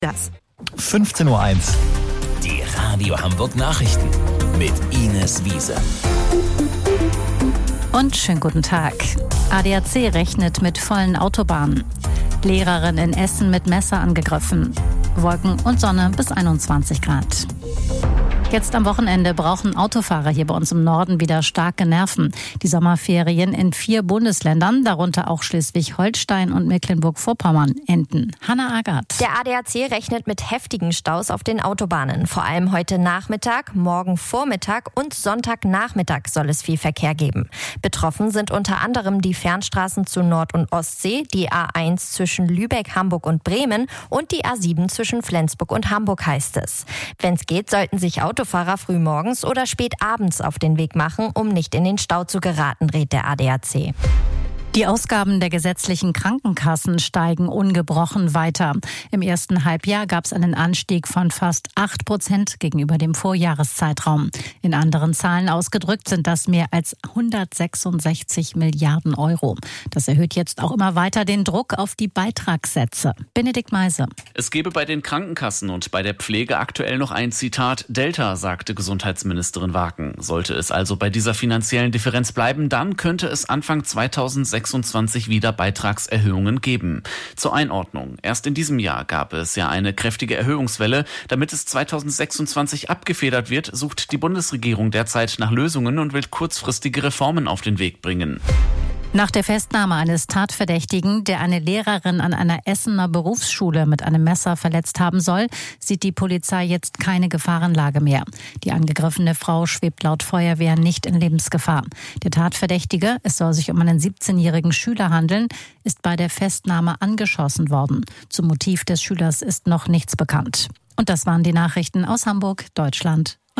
Das 15:01 Uhr. Die Radio Hamburg Nachrichten mit Ines Wiese. Und schönen guten Tag. ADAC rechnet mit vollen Autobahnen. Lehrerin in Essen mit Messer angegriffen. Wolken und Sonne bis 21 Grad. Jetzt am Wochenende brauchen Autofahrer hier bei uns im Norden wieder starke Nerven. Die Sommerferien in 4 Bundesländern, darunter auch Schleswig-Holstein und Mecklenburg-Vorpommern, enden. Hanna Agath. Der ADAC rechnet mit heftigen Staus auf den Autobahnen. Vor allem heute Nachmittag, morgen Vormittag und Sonntagnachmittag soll es viel Verkehr geben. Betroffen sind unter anderem die Fernstraßen zu Nord- und Ostsee, die A1 zwischen Lübeck, Hamburg und Bremen und die A7 zwischen Flensburg und Hamburg, heißt es. Wenn es geht, sollten sich Autofahrer frühmorgens oder spät abends auf den Weg machen, um nicht in den Stau zu geraten, rät der ADAC. Die Ausgaben der gesetzlichen Krankenkassen steigen ungebrochen weiter. Im ersten Halbjahr gab es einen Anstieg von fast 8% gegenüber dem Vorjahreszeitraum. In anderen Zahlen ausgedrückt sind das mehr als 166 Milliarden Euro. Das erhöht jetzt auch immer weiter den Druck auf die Beitragssätze. Benedikt Meise. Es gebe bei den Krankenkassen und bei der Pflege aktuell noch ein Zitat Delta, sagte Gesundheitsministerin Waken. Sollte es also bei dieser finanziellen Differenz bleiben, dann könnte es Anfang 2026 wieder Beitragserhöhungen geben. Zur Einordnung. Erst in diesem Jahr gab es ja eine kräftige Erhöhungswelle. Damit es 2026 abgefedert wird, sucht die Bundesregierung derzeit nach Lösungen und will kurzfristige Reformen auf den Weg bringen. Nach der Festnahme eines Tatverdächtigen, der eine Lehrerin an einer Essener Berufsschule mit einem Messer verletzt haben soll, sieht die Polizei jetzt keine Gefahrenlage mehr. Die angegriffene Frau schwebt laut Feuerwehr nicht in Lebensgefahr. Der Tatverdächtige, es soll sich um einen 17-jährigen Schüler handeln, ist bei der Festnahme angeschossen worden. Zum Motiv des Schülers ist noch nichts bekannt. Und das waren die Nachrichten aus Hamburg, Deutschland.